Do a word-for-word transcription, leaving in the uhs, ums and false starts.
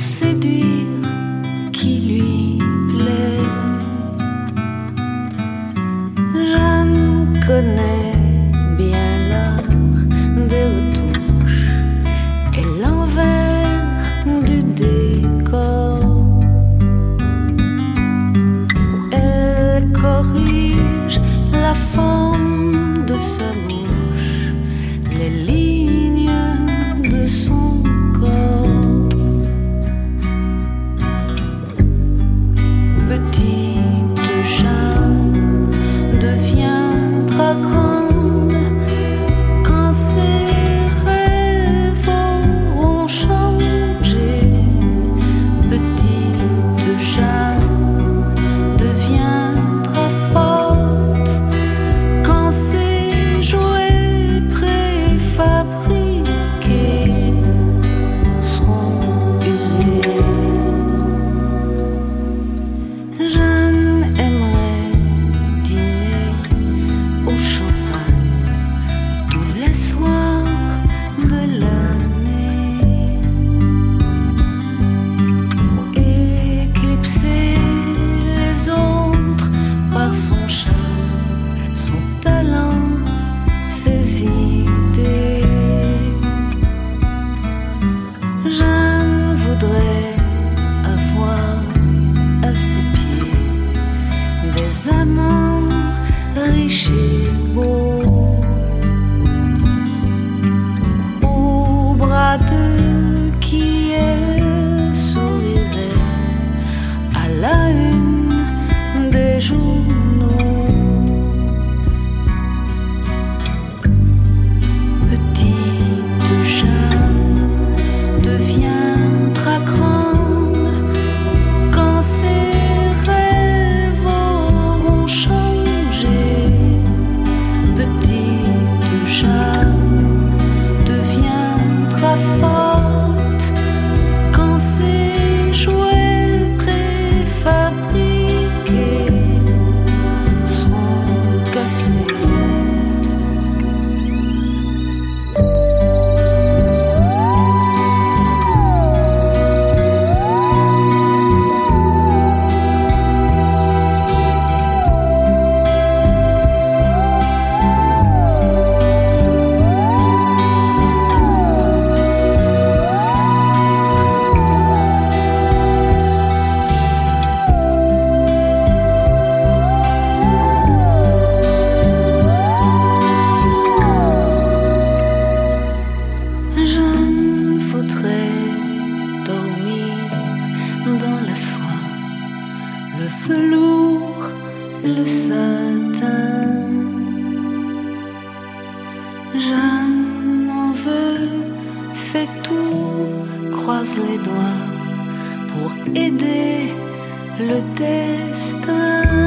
séduire qui lui plaît. Je connais bien l'art des retouches et l'envers du décor. Elle corrige la forme de sa bouche, les lignes de son corps. Petite Jeanne deviendra grande quand ses rêves auront changé. Petite Jeanne deviendra forte quand ses jouets préfabriqués seront usés. Jeanne aimerait dîner au champagne tous les soirs de l'année, éclipser les autres par son charme, son talent, ses idées. Jeanne voudrait avoir à ses pieds des amants riches et beaux, au bras de qui elle sourirait à la une des journaux. Petite Jeanne deviendra grande quand ses rêves auront changé. Petite Jeanne deviendra forte quand ses jouets préfabriqués seront cassés. Jeanne voudrait dormir dans la soie, le velours, le satin. Jeanne en veut, fait tout, croise les doigts pour aider le destin.